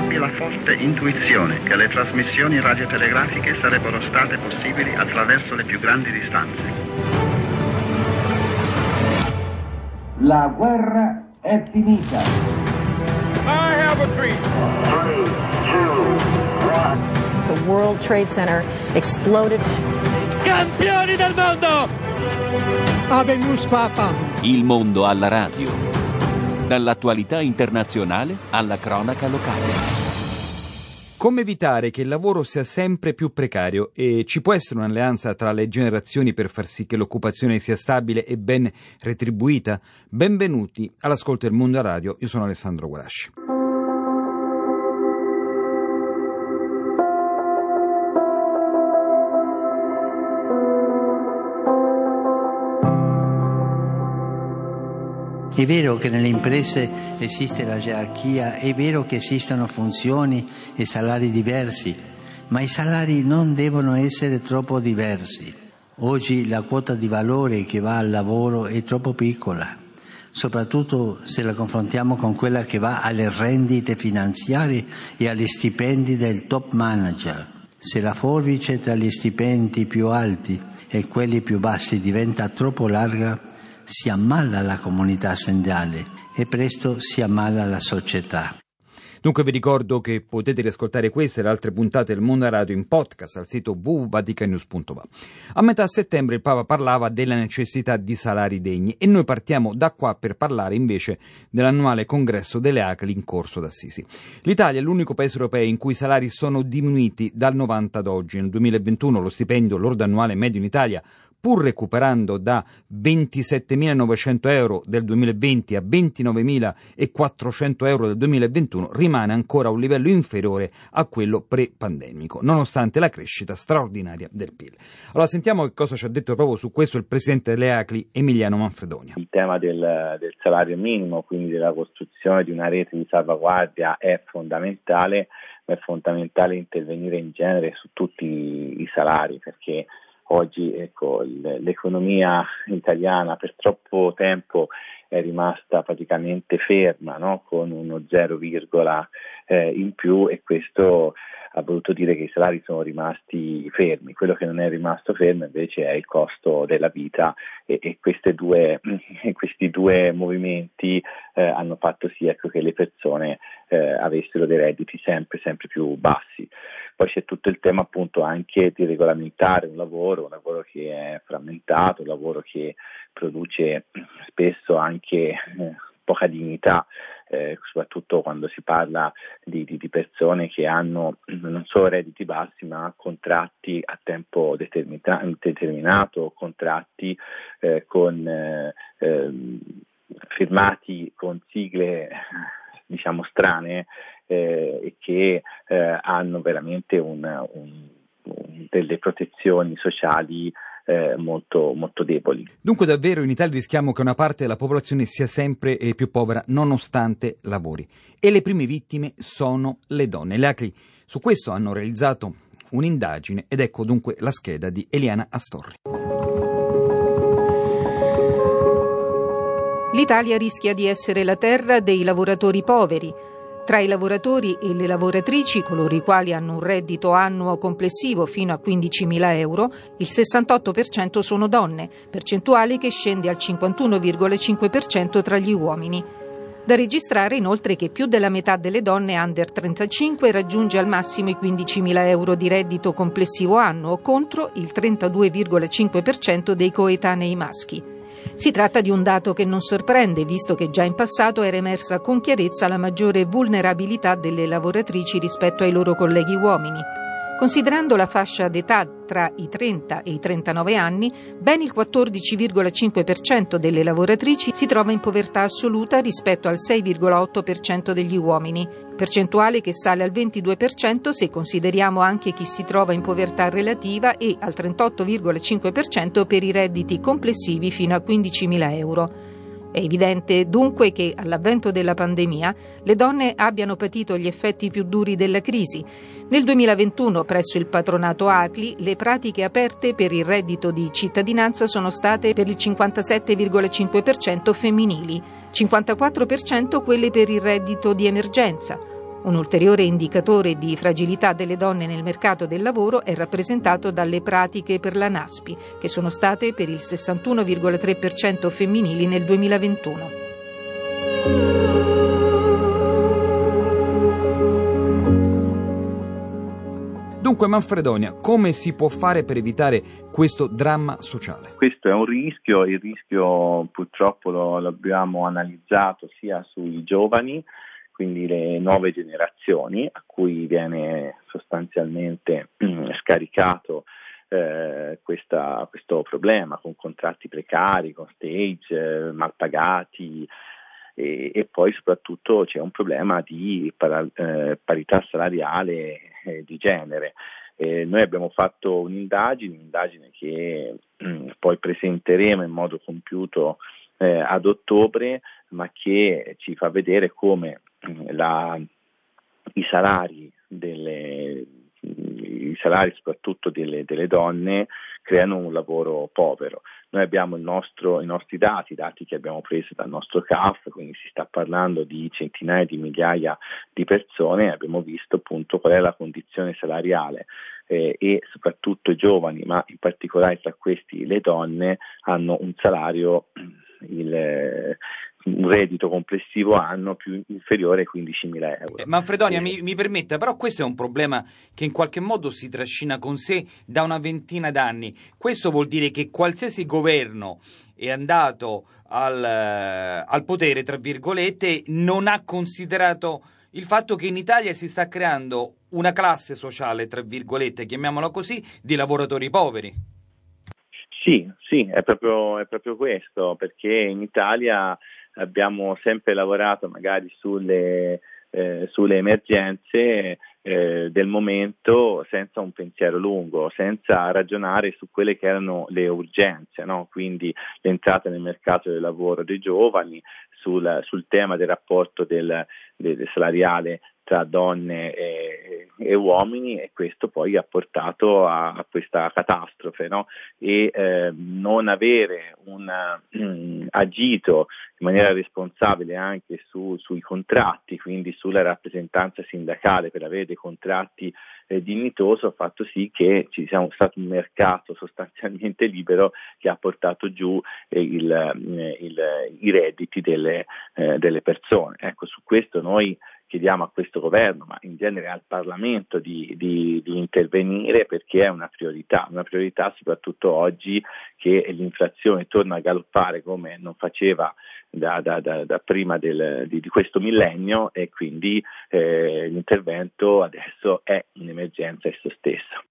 ebbi la forte intuizione che le trasmissioni radiotelegrafiche sarebbero state possibili attraverso le più grandi distanze. La guerra è finita. I have a dream. 3, 2, 1. The World Trade Center exploded. Campioni del mondo! Habemus Papa. Il mondo alla radio. Dall'attualità internazionale alla cronaca locale. Come evitare che il lavoro sia sempre più precario e ci può essere un'alleanza tra le generazioni per far sì che l'occupazione sia stabile e ben retribuita? Benvenuti all'ascolto del Mondo a Radio, io sono Alessandro Guarasci. È vero che nelle imprese esiste la gerarchia, è vero che esistono funzioni e salari diversi, ma i salari non devono essere troppo diversi. Oggi la quota di valore che va al lavoro è troppo piccola, soprattutto se la confrontiamo con quella che va alle rendite finanziarie e agli stipendi del top manager. Se la forbice tra gli stipendi più alti e quelli più bassi diventa troppo larga, si ammala la comunità aziendale e presto si ammala la società. Dunque vi ricordo che potete riascoltare queste e le altre puntate del Mondo a Radio in podcast al sito www.vaticannews.va. A metà settembre il Papa parlava della necessità di salari degni e noi partiamo da qua per parlare invece dell'annuale congresso delle ACLI in corso ad Assisi. L'Italia è l'unico paese europeo in cui i salari sono diminuiti dal 90 ad oggi. Nel 2021 lo stipendio lordo annuale medio in Italia, pur recuperando da 27.900 euro del 2020 a 29.400 euro del 2021, rimane ancora a un livello inferiore a quello pre-pandemico, nonostante la crescita straordinaria del PIL. Allora sentiamo che cosa ci ha detto proprio su questo il presidente delle ACLI, Emiliano Manfredonia. Il tema del salario minimo, quindi della costruzione di una rete di salvaguardia, è fondamentale, ma è fondamentale intervenire in genere su tutti i salari, perché oggi l'economia italiana per troppo tempo è rimasta praticamente ferma, no? Con uno 0, in più, e questo ha voluto dire che i salari sono rimasti fermi. Quello che non è rimasto fermo invece è il costo della vita e questi due movimenti hanno fatto sì che le persone avessero dei redditi sempre più bassi. Poi c'è tutto il tema appunto anche di regolamentare un lavoro che è frammentato, un lavoro che produce spesso anche poca dignità, soprattutto quando si parla di persone che hanno non solo redditi bassi ma contratti a tempo determinato, contratti firmati con sigle strane e che hanno veramente delle protezioni sociali molto deboli. Dunque davvero in Italia rischiamo che una parte della popolazione sia sempre più povera nonostante lavori, e le prime vittime sono le donne. Le ACLI su questo hanno realizzato un'indagine ed ecco dunque la scheda di Eliana Astorri. L'Italia rischia di essere la terra dei lavoratori poveri. Tra i lavoratori e le lavoratrici, coloro i quali hanno un reddito annuo complessivo fino a 15.000 euro, il 68% sono donne, percentuale che scende al 51,5% tra gli uomini. Da registrare inoltre che più della metà delle donne under 35 raggiunge al massimo i 15.000 euro di reddito complessivo annuo, contro il 32,5% dei coetanei maschi. Si tratta di un dato che non sorprende, visto che già in passato era emersa con chiarezza la maggiore vulnerabilità delle lavoratrici rispetto ai loro colleghi uomini. Considerando la fascia d'età tra i 30 e i 39 anni, ben il 14,5% delle lavoratrici si trova in povertà assoluta rispetto al 6,8% degli uomini, percentuale che sale al 22% se consideriamo anche chi si trova in povertà relativa e al 38,5% per i redditi complessivi fino a 15.000 euro. È evidente dunque che all'avvento della pandemia le donne abbiano patito gli effetti più duri della crisi. Nel 2021 presso il patronato ACLI le pratiche aperte per il reddito di cittadinanza sono state per il 57,5% femminili, 54% quelle per il reddito di emergenza, Un ulteriore indicatore di fragilità delle donne nel mercato del lavoro è rappresentato dalle pratiche per la NASPI, che sono state per il 61,3% femminili nel 2021. Dunque, Manfredonia, come si può fare per evitare questo dramma sociale? Questo è un rischio, il rischio purtroppo lo abbiamo analizzato sia sui giovani, quindi le nuove generazioni a cui viene sostanzialmente scaricato questo problema con contratti precari, con stage mal pagati e poi soprattutto c'è un problema di parità salariale di genere. Noi abbiamo fatto un'indagine che poi presenteremo in modo compiuto ad ottobre, ma che ci fa vedere come i salari soprattutto delle donne creano un lavoro povero. Noi abbiamo i nostri dati che abbiamo preso dal nostro CAF, quindi si sta parlando di centinaia di migliaia di persone, abbiamo visto appunto qual è la condizione salariale e soprattutto i giovani, ma in particolare tra questi le donne, hanno un salario, un reddito complessivo anno più inferiore ai 15.000 euro. Manfredonia, mi permetta, però questo è un problema che in qualche modo si trascina con sé da una ventina d'anni. Questo vuol dire che qualsiasi governo è andato al potere, tra virgolette, non ha considerato il fatto che in Italia si sta creando una classe sociale, tra virgolette, chiamiamola così, di lavoratori poveri. Sì, è proprio questo, perché in Italia abbiamo sempre lavorato magari sulle emergenze del momento senza un pensiero lungo, senza ragionare su quelle che erano le urgenze, no? Quindi l'entrata nel mercato del lavoro dei giovani, sul tema del rapporto del salariale tra donne e uomini, e questo poi ha portato a questa catastrofe, no? E non avere agito in maniera responsabile anche sui contratti, quindi sulla rappresentanza sindacale per avere dei contratti dignitosi, ha fatto sì che ci sia stato un mercato sostanzialmente libero che ha portato giù i redditi delle persone. Ecco, su questo noi chiediamo a questo governo, ma in genere al Parlamento, di intervenire, perché è una priorità soprattutto oggi che l'inflazione torna a galoppare come non faceva da prima di questo millennio, e quindi l'intervento adesso è un'emergenza esso stessa.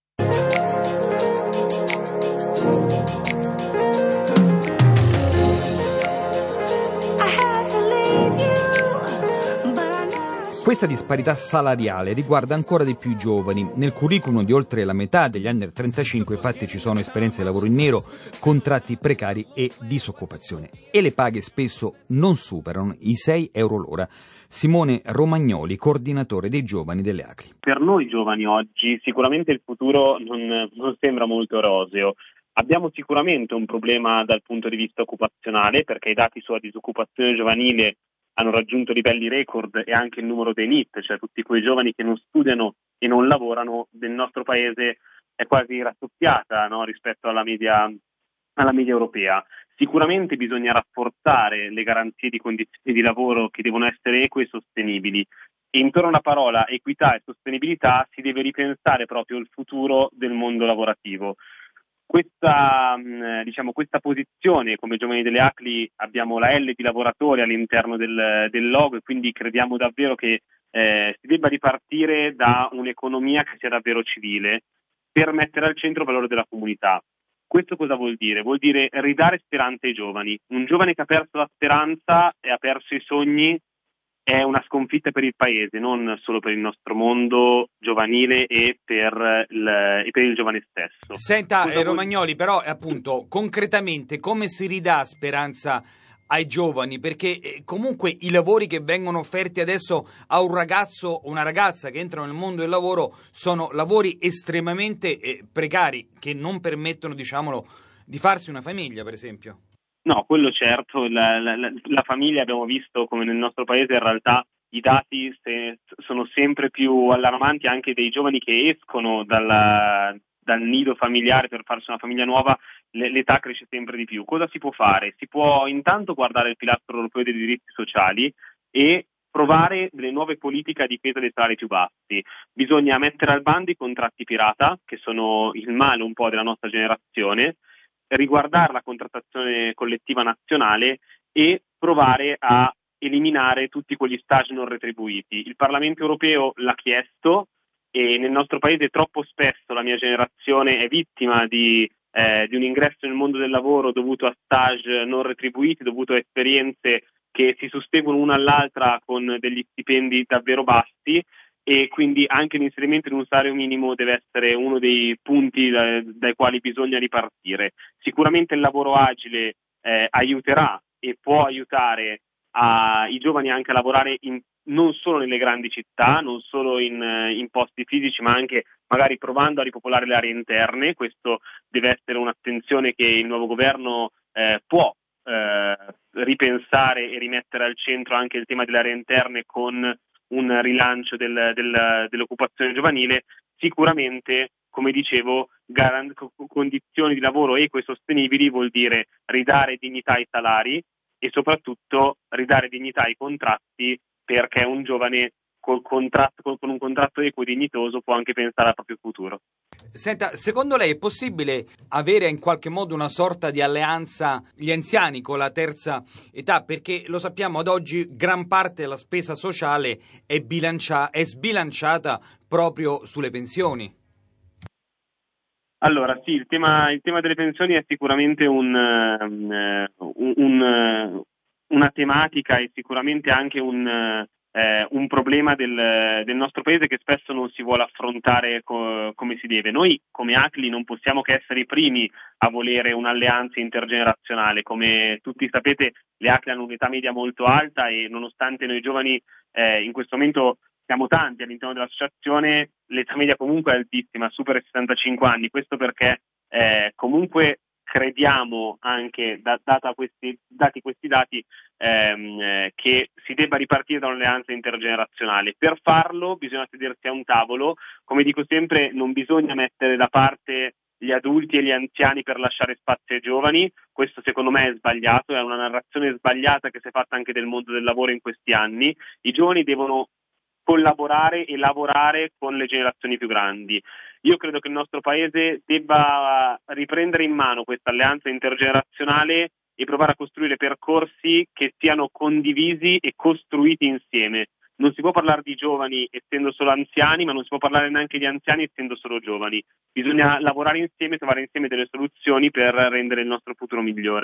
Questa disparità salariale riguarda ancora di più i giovani. Nel curriculum di oltre la metà degli under 35 infatti ci sono esperienze di lavoro in nero, contratti precari e disoccupazione. E le paghe spesso non superano i 6 euro l'ora. Simone Romagnoli, coordinatore dei giovani delle ACLI. Per noi giovani oggi sicuramente il futuro non sembra molto roseo. Abbiamo sicuramente un problema dal punto di vista occupazionale, perché i dati sulla disoccupazione giovanile hanno raggiunto livelli record, e anche il numero dei NEET, cioè tutti quei giovani che non studiano e non lavorano, del nostro paese è quasi raddoppiata, no, rispetto alla media europea. Sicuramente bisogna rafforzare le garanzie di condizioni di lavoro che devono essere eque e sostenibili, e intorno alla parola equità e sostenibilità si deve ripensare proprio il futuro del mondo lavorativo. Questa posizione, come giovani delle ACLI abbiamo la L di lavoratori all'interno del logo, e quindi crediamo davvero che si debba ripartire da un'economia che sia davvero civile per mettere al centro il valore della comunità. Questo cosa vuol dire? Vuol dire ridare speranza ai giovani. Un giovane che ha perso la speranza e ha perso i sogni è una sconfitta per il paese, non solo per il nostro mondo giovanile e per il giovane stesso. Senta, Romagnoli, però appunto concretamente come si ridà speranza ai giovani? Perché comunque i lavori che vengono offerti adesso a un ragazzo o una ragazza che entrano nel mondo del lavoro sono lavori estremamente precari, che non permettono, diciamolo, di farsi una famiglia, per esempio. No, quello certo, la famiglia abbiamo visto come nel nostro paese in realtà i dati sono sempre più allarmanti, anche dei giovani che escono dal nido familiare per farsi una famiglia nuova, l'età cresce sempre di più. Cosa si può fare? Si può intanto guardare il pilastro europeo dei diritti sociali e provare delle nuove politiche a difesa dei salari più bassi. Bisogna mettere al bando i contratti pirata, che sono il male un po' della nostra generazione, riguardare la contrattazione collettiva nazionale e provare a eliminare tutti quegli stage non retribuiti. Il Parlamento europeo l'ha chiesto e nel nostro paese troppo spesso la mia generazione è vittima di un ingresso nel mondo del lavoro dovuto a stage non retribuiti, dovuto a esperienze che si susseguono una all'altra con degli stipendi davvero bassi, e quindi anche l'inserimento in un salario minimo deve essere uno dei punti dai quali bisogna ripartire. Sicuramente il lavoro agile aiuterà e può aiutare i giovani anche a lavorare non solo nelle grandi città, non solo in posti fisici, ma anche magari provando a ripopolare le aree interne. Questo deve essere un'attenzione che il nuovo governo può ripensare e rimettere al centro anche il tema delle aree interne con un rilancio dell'occupazione giovanile. Sicuramente, come dicevo, condizioni di lavoro eque e sostenibili vuol dire ridare dignità ai salari e soprattutto ridare dignità ai contratti, perché un giovane con un contratto equo e dignitoso può anche pensare al proprio futuro. Senta, secondo lei è possibile avere in qualche modo una sorta di alleanza gli anziani con la terza età? Perché lo sappiamo, ad oggi gran parte della spesa sociale è sbilanciata proprio sulle pensioni. Allora sì, il tema delle pensioni è sicuramente una tematica e sicuramente anche un problema del nostro paese che spesso non si vuole affrontare come si deve. Noi come ACLI non possiamo che essere i primi a volere un'alleanza intergenerazionale. Come tutti sapete, le ACLI hanno un'età media molto alta e nonostante noi giovani in questo momento siamo tanti all'interno dell'associazione, l'età media comunque è altissima, supera i 65 anni. Questo perché comunque crediamo, anche dati questi dati, che si debba ripartire da un'alleanza intergenerazionale. Per farlo bisogna sedersi a un tavolo. Come dico sempre, non bisogna mettere da parte gli adulti e gli anziani per lasciare spazio ai giovani. Questo secondo me è sbagliato, è una narrazione sbagliata che si è fatta anche del mondo del lavoro in questi anni. I giovani devono collaborare e lavorare con le generazioni più grandi. Io credo che il nostro paese debba riprendere in mano questa alleanza intergenerazionale e provare a costruire percorsi che siano condivisi e costruiti insieme. Non si può parlare di giovani essendo solo anziani, ma non si può parlare neanche di anziani essendo solo giovani. Bisogna lavorare insieme, trovare insieme delle soluzioni per rendere il nostro futuro migliore.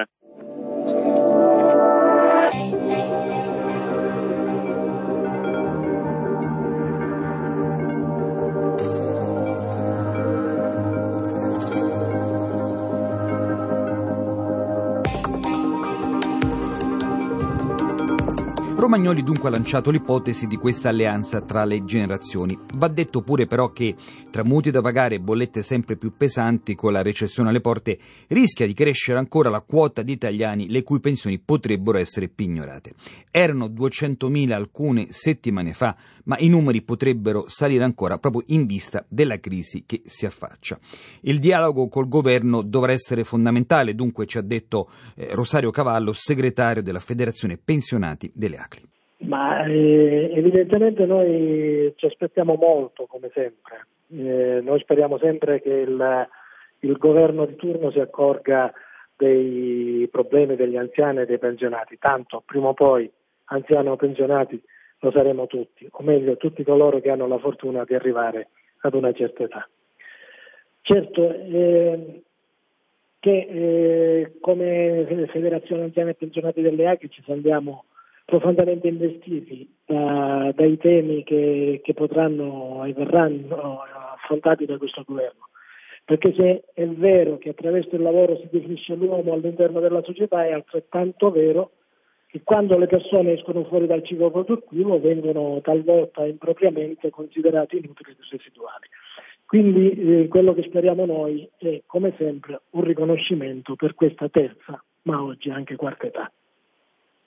Romagnoli dunque ha lanciato l'ipotesi di questa alleanza tra le generazioni. Va detto pure però che tra mutui da pagare e bollette sempre più pesanti, con la recessione alle porte, rischia di crescere ancora la quota di italiani le cui pensioni potrebbero essere pignorate. Erano 200.000 alcune settimane fa, ma i numeri potrebbero salire ancora proprio in vista della crisi che si affaccia. Il dialogo col governo dovrà essere fondamentale, dunque ci ha detto Rosario Cavallo, segretario della Federazione Pensionati delle ACLI. Ma evidentemente noi ci aspettiamo molto, come sempre. Noi speriamo sempre che il governo di turno si accorga dei problemi degli anziani e dei pensionati, tanto prima o poi anziani o pensionati lo saremo tutti, o meglio tutti coloro che hanno la fortuna di arrivare ad una certa età. Certo che come Federazione Anziani e Pensionati delle ACLI ci sentiamo profondamente investiti dai temi che potranno e verranno affrontati da questo governo, perché se è vero che attraverso il lavoro si definisce l'uomo all'interno della società, è altrettanto vero che quando le persone escono fuori dal ciclo produttivo vengono talvolta impropriamente considerati inutili e residuali. Quindi quello che speriamo noi è, come sempre, un riconoscimento per questa terza, ma oggi anche quarta età.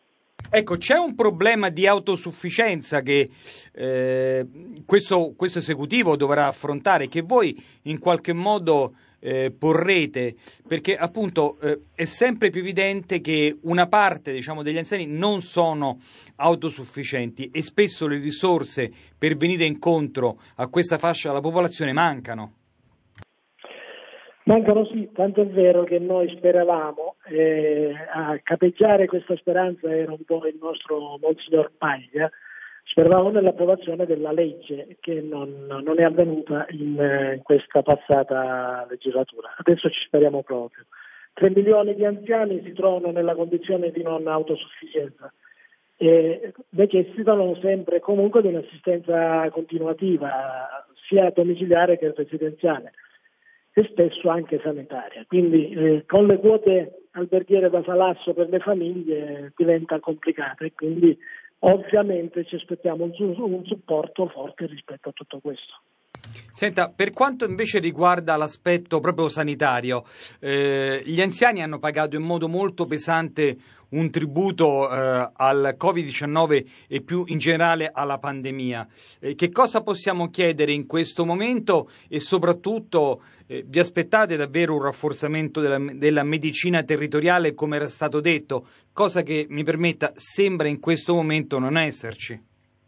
Ecco, c'è un problema di autosufficienza che questo esecutivo dovrà affrontare, che voi in qualche modo porrete, perché appunto è sempre più evidente che una parte, diciamo, degli anziani non sono autosufficienti e spesso le risorse per venire incontro a questa fascia della popolazione mancano. Mancano sì, tanto è vero che noi speravamo, a capeggiare questa speranza era un po' il nostro Monsignor Paglia, speravamo nell'approvazione della legge che non è avvenuta in questa passata legislatura. Adesso ci speriamo proprio. 3 milioni di anziani si trovano nella condizione di non autosufficienza e necessitano sempre e comunque di un'assistenza continuativa, sia domiciliare che residenziale, e spesso anche sanitaria. Quindi con le quote alberghiere da salasso per le famiglie diventa complicato e quindi ovviamente ci aspettiamo un supporto forte rispetto a tutto questo. Senta, per quanto invece riguarda l'aspetto proprio sanitario, gli anziani hanno pagato in modo molto pesante un tributo al Covid-19 e più in generale alla pandemia. Che cosa possiamo chiedere in questo momento e soprattutto vi aspettate davvero un rafforzamento della medicina territoriale come era stato detto, cosa che, mi permetta, sembra in questo momento non esserci?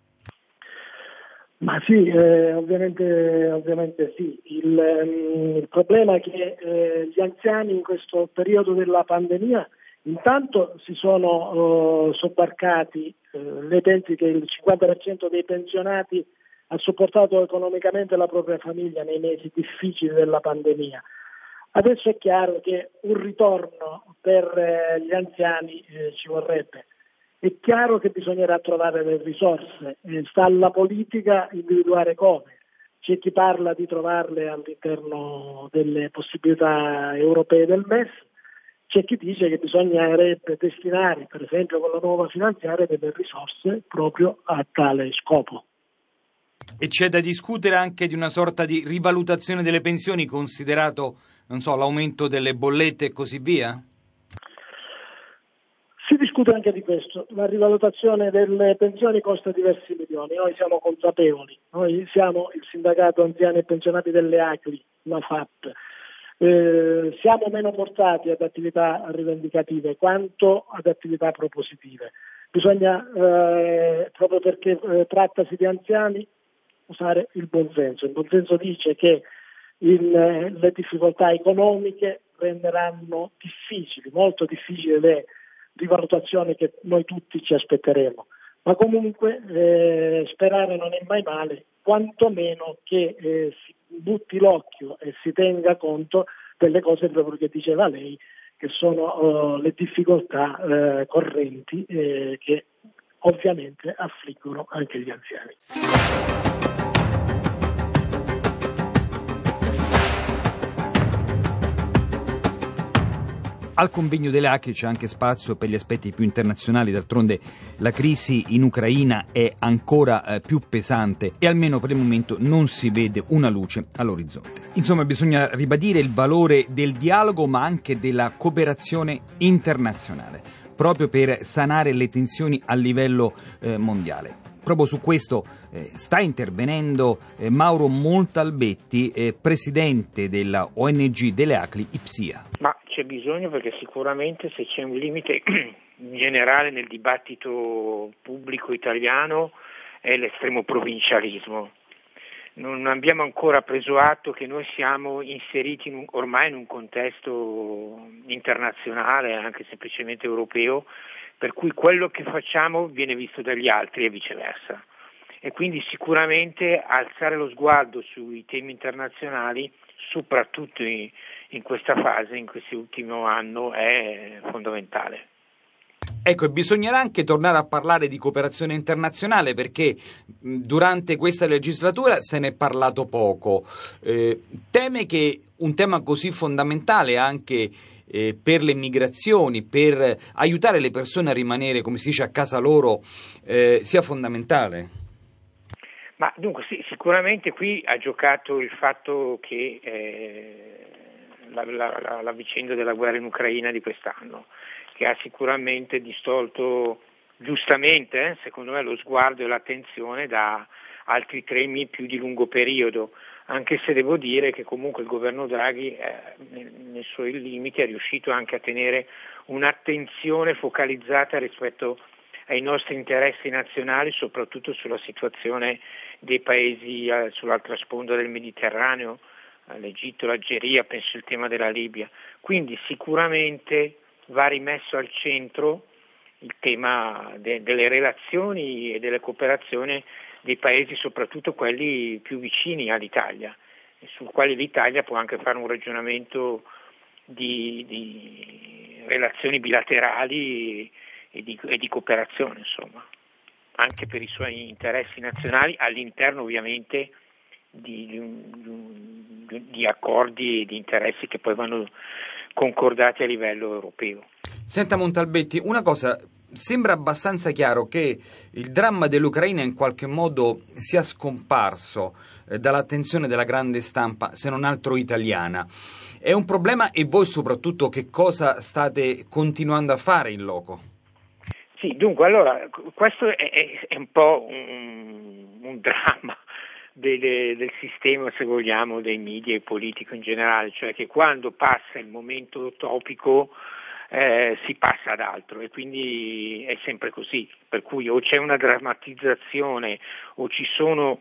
Ma sì, ovviamente sì. Il problema è che gli anziani in questo periodo della pandemia intanto si sono sobbarcati, lei pensi che il 50% dei pensionati ha sopportato economicamente la propria famiglia nei mesi difficili della pandemia. Adesso è chiaro che un ritorno per gli anziani ci vorrebbe. È chiaro che bisognerà trovare le risorse, sta alla politica individuare come. C'è chi parla di trovarle all'interno delle possibilità europee del MES, c'è chi dice che bisognerebbe destinare, per esempio con la nuova finanziaria, delle risorse proprio a tale scopo. E c'è da discutere anche di una sorta di rivalutazione delle pensioni, considerato, non so, l'aumento delle bollette e così via? Si discute anche di questo, la rivalutazione delle pensioni costa diversi milioni, noi siamo consapevoli, noi siamo il sindacato anziani e pensionati delle ACLI, la FAP, siamo meno portati ad attività rivendicative quanto ad attività propositive, bisogna, proprio perché trattasi di anziani, usare il buonsenso dice che le difficoltà economiche renderanno difficili, molto difficili le rivalutazioni che noi tutti ci aspetteremo, ma comunque sperare non è mai male, quantomeno che si butti l'occhio e si tenga conto delle cose proprio che diceva lei, che sono le difficoltà correnti che ovviamente affliggono anche gli anziani. Al convegno delle ACLI c'è anche spazio per gli aspetti più internazionali, d'altronde la crisi in Ucraina è ancora più pesante e almeno per il momento non si vede una luce all'orizzonte. Insomma, bisogna ribadire il valore del dialogo ma anche della cooperazione internazionale, proprio per sanare le tensioni a livello mondiale. Proprio su questo sta intervenendo Mauro Montalbetti, presidente della ONG delle ACLI IPSIA. Ma c'è bisogno, perché sicuramente se c'è un limite in generale nel dibattito pubblico italiano è l'estremo provincialismo. Non abbiamo ancora preso atto che noi siamo inseriti ormai in un contesto internazionale, anche semplicemente europeo, per cui quello che facciamo viene visto dagli altri e viceversa. E quindi sicuramente alzare lo sguardo sui temi internazionali, soprattutto in questa fase, in questo ultimo anno, è fondamentale. Ecco, bisognerà anche tornare a parlare di cooperazione internazionale, perché durante questa legislatura se ne è parlato poco. Teme che un tema così fondamentale anche per le migrazioni, per aiutare le persone a rimanere, come si dice, a casa loro, sia fondamentale? Ma dunque sì, sicuramente qui ha giocato il fatto che la vicenda della guerra in Ucraina di quest'anno, che ha sicuramente distolto giustamente, secondo me, lo sguardo e l'attenzione da altri temi più di lungo periodo, anche se devo dire che comunque il governo Draghi nei suoi limiti è riuscito anche a tenere un'attenzione focalizzata rispetto ai nostri interessi nazionali, soprattutto sulla situazione dei paesi sull'altra sponda del Mediterraneo, l'Egitto, l'Algeria, penso il tema della Libia. Quindi sicuramente va rimesso al centro il tema delle relazioni e delle cooperazioni dei paesi, soprattutto quelli più vicini all'Italia, sul quale l'Italia può anche fare un ragionamento di relazioni bilaterali e di cooperazione, insomma, anche per i suoi interessi nazionali, all'interno ovviamente di accordi e di interessi che poi vanno concordati a livello europeo. Senta Montalbetti, una cosa, sembra abbastanza chiaro che il dramma dell'Ucraina in qualche modo sia scomparso dall'attenzione della grande stampa, se non altro italiana. È un problema, e voi soprattutto che cosa state continuando a fare in loco? Sì, dunque, allora, questo è un po' un dramma del sistema, se vogliamo, dei media e politico in generale, cioè che quando passa il momento topico si passa ad altro, e quindi è sempre così, per cui o c'è una drammatizzazione o ci sono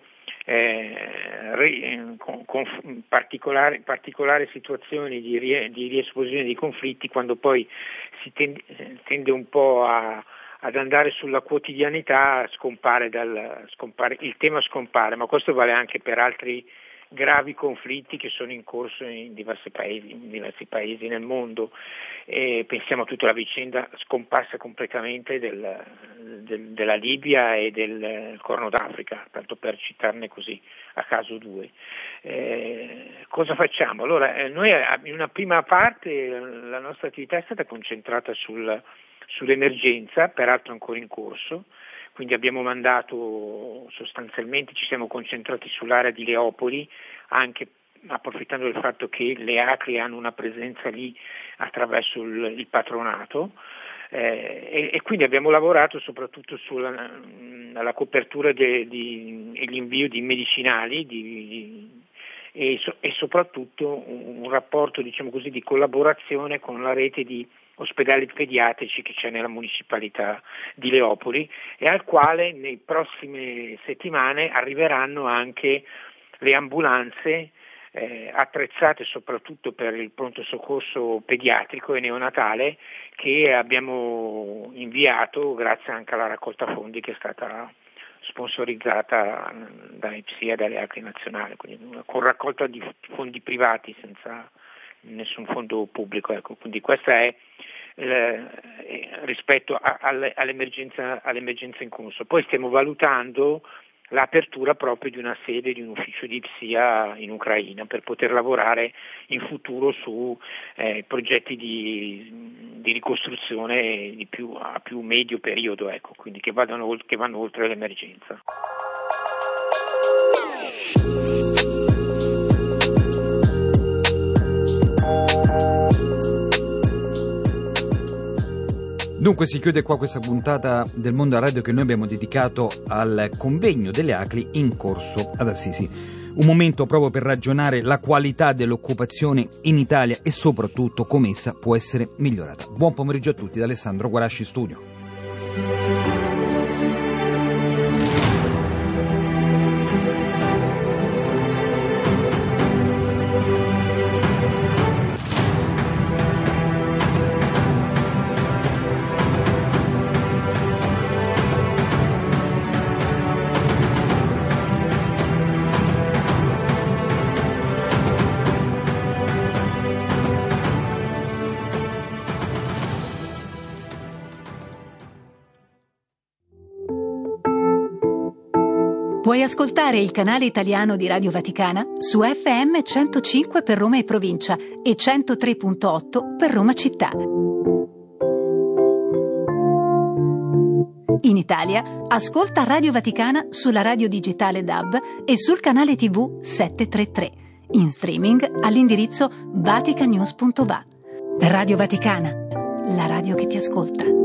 particolari situazioni di riesplosione di conflitti, quando poi si tende un po' ad andare sulla quotidianità, il tema scompare, ma questo vale anche per altri gravi conflitti che sono in corso in diversi paesi nel mondo. Pensiamo a tutta la vicenda scomparsa completamente della Libia e del Corno d'Africa, tanto per citarne così a caso due. Cosa facciamo? Allora, noi in una prima parte la nostra attività è stata concentrata sull'emergenza, peraltro ancora in corso, quindi abbiamo mandato, sostanzialmente ci siamo concentrati sull'area di Leopoli, anche approfittando del fatto che le ACLI hanno una presenza lì attraverso il patronato, e quindi abbiamo lavorato soprattutto alla copertura e l'invio di medicinali e soprattutto un rapporto, diciamo così, di collaborazione con la rete di ospedali pediatrici che c'è nella municipalità di Leopoli, e al quale nei prossime settimane arriveranno anche le ambulanze attrezzate soprattutto per il pronto soccorso pediatrico e neonatale, che abbiamo inviato grazie anche alla raccolta fondi che è stata sponsorizzata da IPSIA e dalle ACLI nazionali, quindi con raccolta di fondi privati senza nessun fondo pubblico, ecco. Quindi questa è rispetto all'emergenza in corso. Poi stiamo valutando l'apertura proprio di una sede, di un ufficio di IPSIA in Ucraina, per poter lavorare in futuro su progetti di ricostruzione a più medio periodo, ecco, quindi che vanno oltre l'emergenza. Dunque si chiude qua questa puntata del Mondo a Radio che noi abbiamo dedicato al convegno delle ACLI in corso ad Assisi. Un momento proprio per ragionare la qualità dell'occupazione in Italia e soprattutto come essa può essere migliorata. Buon pomeriggio a tutti da Alessandro Guarasci Studio. Puoi ascoltare il canale italiano di Radio Vaticana su FM 105 per Roma e provincia e 103.8 per Roma città. In Italia, ascolta Radio Vaticana sulla radio digitale DAB e sul canale TV 733, in streaming all'indirizzo vaticanews.va. Radio Vaticana, la radio che ti ascolta.